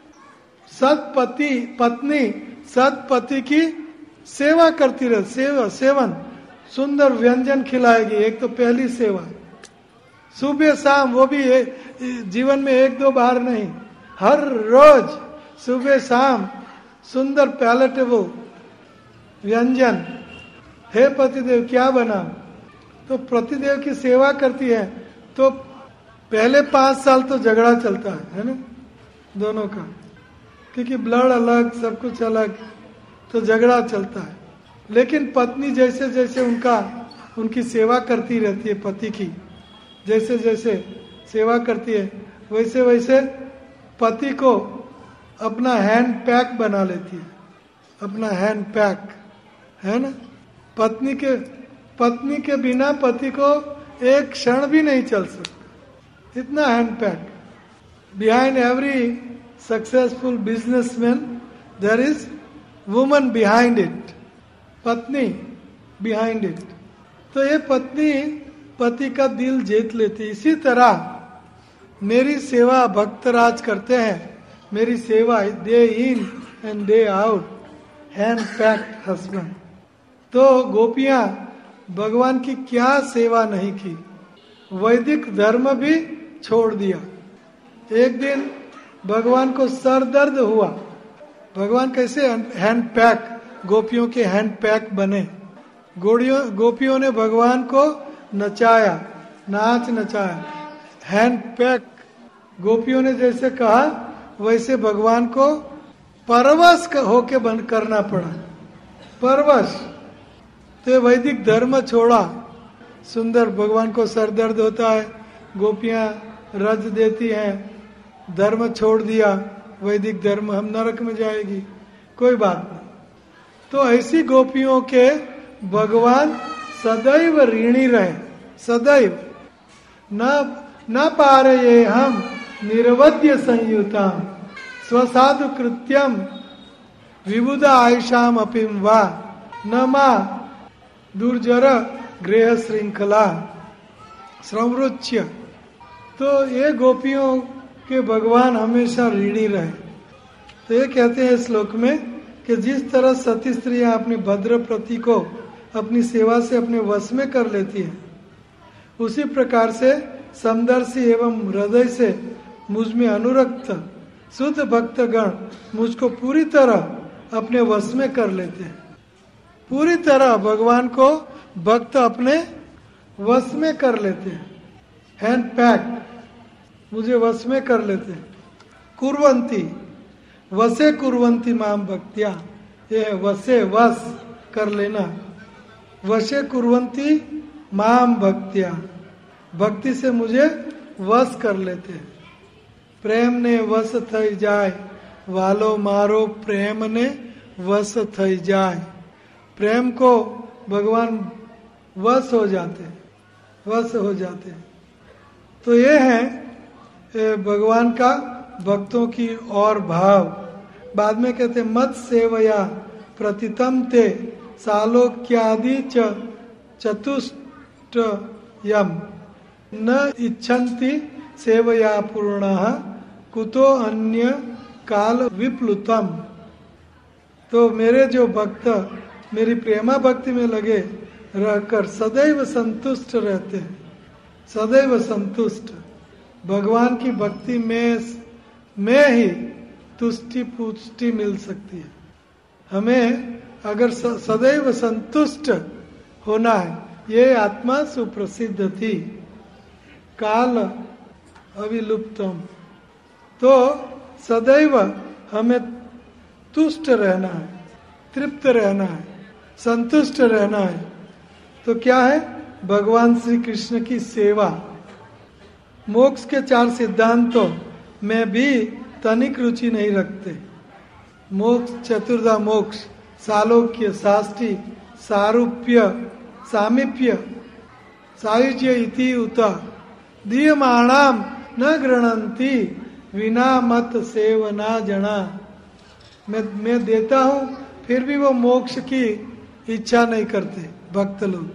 पत्नी सतपति की सेवा करती रहे, सेवन सुंदर व्यंजन खिलाएगी। एक तो पहली सेवा सुबह शाम, वो भी जीवन में एक दो बार नहीं, हर रोज सुबह शाम सुंदर पैलेटेबल व्यंजन। हे पतिदेव क्या बना? तो पतिदेव की सेवा करती है। तो पहले 5 साल तो झगड़ा चलता है ना दोनों का, क्योंकि ब्लड अलग, सब कुछ अलग, तो झगड़ा चलता है। लेकिन पत्नी जैसे जैसे उनकी सेवा करती रहती है, पति की जैसे जैसे सेवा करती है, वैसे वैसे पति को अपना हैंड पैक बना लेती है। अपना हैंड पैक है ना, पत्नी के बिना पति को एक क्षण भी नहीं चल सकता, इतना hand pack. Behind every successful businessman there is woman behind it, पत्नी बिहाइंड इट। तो ये पत्नी पति का दिल जीत लेती। इसी तरह मेरी सेवा भक्तराज करते हैं, मेरी सेवा day in and day out, hand packed husband. तो गोपियां भगवान की क्या सेवा नहीं की, वैदिक धर्म भी छोड़ दिया। एक दिन भगवान को सर दर्द हुआ। भगवान कैसे हैंड पैक, गोपियों के हैंड पैक बने। गोपियों ने भगवान को नचाया, हैंड पैक। गोपियों ने जैसे कहा वैसे भगवान को परवश होके बंद करना पड़ा, परवश। तो वैदिक धर्म छोड़ा। सुंदर, भगवान को सर दर्द होता है, गोपियां रज देती हैं, धर्म छोड़ दिया, वैदिक धर्म, हम नरक में जाएगी, कोई बात नहीं। तो ऐसी गोपियों के भगवान सदैव ऋणी रहे, सदैव। न पा रहे हम निरवध्य संयुता स्वसाधु कृत्यम विबुधा आयशाम अपिम वा न मा दुर्जर गृह श्रृंखला संवृच्य। तो ये गोपियों के भगवान हमेशा ऋणी रहे। तो ये कहते हैं श्लोक में कि जिस तरह सती स्त्रियां अपनी भद्र प्रति को अपनी सेवा से अपने वश में कर लेती है, उसी प्रकार से समदर्शी एवं हृदय से मुझ में अनुरक्त शुद्ध भक्तगण मुझको पूरी तरह अपने वश में कर लेते हैं। पूरी तरह भगवान को भक्त अपने वश में कर लेते हैं, हैंड पैक, मुझे वश में कर लेते हैं। कुर्वंती, वसे कुर्वंती माम भक्त्या, ये है वसे, वश कर लेना। वशे कुर्वंती माम भक्त्या, भक्ति से मुझे वश कर लेते हैं। प्रेम ने वश थई जाए, वालो मारो प्रेम ने वश थई जाए। प्रेम को भगवान वश हो जाते हैं, वश हो जाते हैं। तो ये है भगवान का भक्तों की और भाव। बाद में कहते मत सेवया प्रतितम ते सालोक्यादि चतुष्ट यम न इच्छन्ति सेवया पूर्णः कुतो अन्य काल विप्लुतम। तो मेरे जो भक्त मेरी प्रेमा भक्ति में लगे रहकर सदैव संतुष्ट रहते हैं, सदैव संतुष्ट। भगवान की भक्ति में ही तुष्टि पुष्टि मिल सकती है। हमें अगर सदैव संतुष्ट होना है, ये आत्मा सुप्रसिद्ध थी, काल अविलुप्तम। तो सदैव हमें तुष्ट रहना है, तृप्त रहना है, संतुष्ट रहना है। तो क्या है? भगवान श्री कृष्ण की सेवा। मोक्ष के 4 सिद्धांतों में भी तनिक रुचि नहीं रखते। मोक्ष, चतुर्धा मोक्ष, सालोक्य, साष्टी, सारूप्य, सामीप्य, सायुज्य इति उत दीयमाणाम न गृणंती विना मत सेवना जना। मैं देता हूँ फिर भी वो मोक्ष की इच्छा नहीं करते भक्त लोग।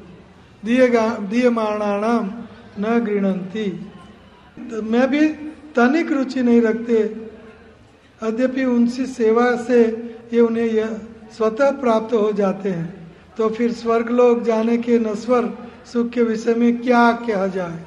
दीयमाणाम न गृणंती, मैं भी तनिक रुचि नहीं रखते। यद्यपि उनकी सेवा से ये उन्हें स्वतः प्राप्त हो जाते हैं, तो फिर स्वर्ग लोग जाने के नश्वर सुख के विषय में क्या कहा जाए।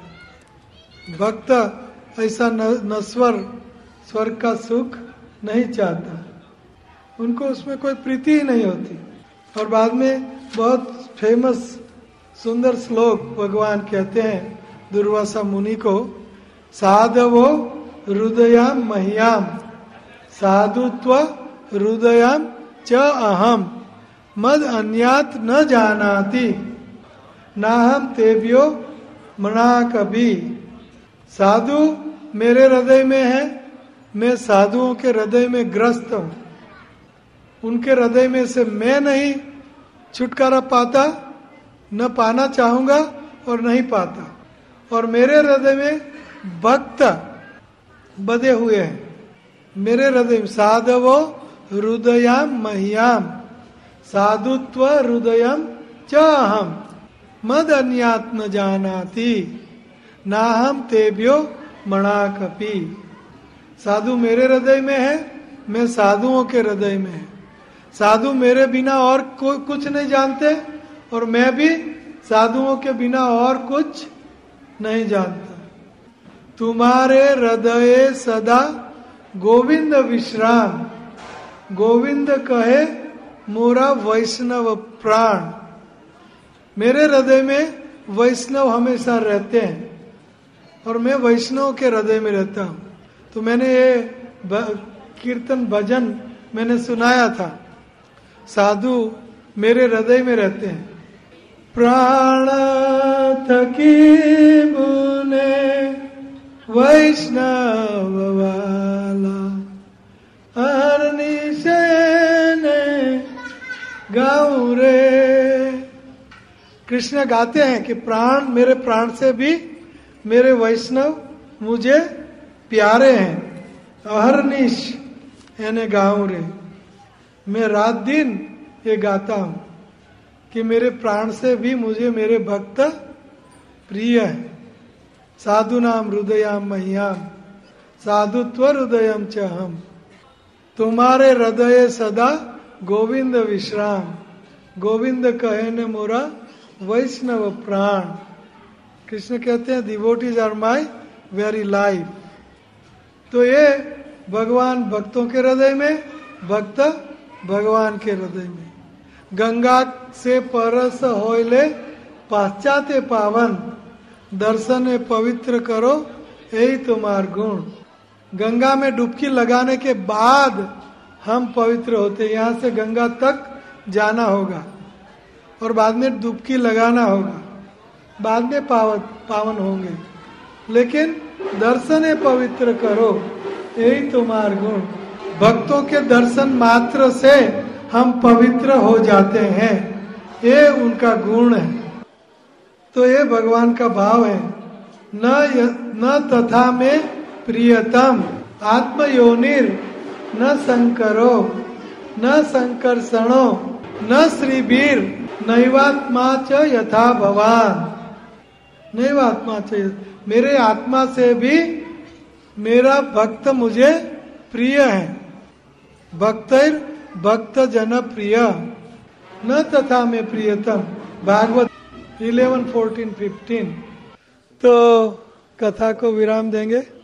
भक्त ऐसा नश्वर स्वर्ग का सुख नहीं चाहता, उनको उसमें कोई प्रीति ही नहीं होती। और बाद में बहुत फेमस सुंदर श्लोक भगवान कहते हैं दुर्वासा मुनि को, साधवो हृदयाम मह्याम साधुत्व हृदयाम च अहम मद अन्यात न जानाति नाहम तेभ्यो मना कभी। साधु मेरे हृदय में है, मैं साधुओं के हृदय में ग्रस्त हूं। उनके हृदय में से मैं नहीं छुटकारा पाता, न पाना चाहूंगा और नहीं पाता। और मेरे हृदय में भक्त बधे हुए हैं। मेरे हृदय में साधवो हृदयाम मह्याम साधुत्व हृदयम च अहम मद अन्यात न जानाति नाहम तेभ्यो मणा कपि। साधु मेरे हृदय में है, मैं साधुओं के हृदय में है। साधु मेरे बिना और कुछ नहीं जानते और मैं भी साधुओं के बिना और कुछ नहीं जानता। तुम्हारे हृदय सदा गोविंद विश्राम, गोविंद कहे मोरा वैष्णव प्राण। मेरे हृदय में वैष्णव हमेशा रहते हैं और मैं वैष्णव के हृदय में रहता हूँ। तो मैंने ये कीर्तन भजन मैंने सुनाया था, साधु मेरे हृदय में रहते हैं। प्राण थकी बुने वैष्णव वाला हर निशने गाऊं रे। कृष्ण गाते हैं कि प्राण, मेरे प्राण से भी मेरे वैष्णव मुझे प्यारे हैं। अहरनिश यानी गाऊं रे, मैं रात दिन ये गाता हूं कि मेरे प्राण से भी मुझे मेरे भक्त प्रिय है। साधु नाम हृदयाम मह्याम साधुत्व हृदयम च हम। तुम्हारे हृदय सदा गोविंद विश्राम, गोविंद कहे न मोरा वैष्णव प्राण। कृष्ण कहते हैं devotees are my very life. तो ये भगवान भक्तों के हृदय में, भक्त भगवान के हृदय में। गंगा से परस होइले पश्चाते पावन, दर्शने पवित्र करो, यही तुम्हार गुण। गंगा में डुबकी लगाने के बाद हम पवित्र होते, यहाँ से गंगा तक जाना होगा और बाद में डुबकी लगाना होगा, बाद में पावन होंगे। लेकिन दर्शने पवित्र करो, यही तुम्हार गुण। भक्तों के दर्शन मात्र से हम पवित्र हो जाते हैं, ये उनका गुण है। तो ये भगवान का भाव है। न तथा में प्रियतम आत्मयोनिर न शंकरो न संकर्षणो न श्रीवीर नैवात्मा च यथा भवान। नैवात्मा च, मेरे आत्मा से भी मेरा भक्त मुझे प्रिय है। भक्तिर भक्त जन प्रिय न तथा में प्रियतम, भागवत 11, 14, 15। तो कथा को विराम देंगे।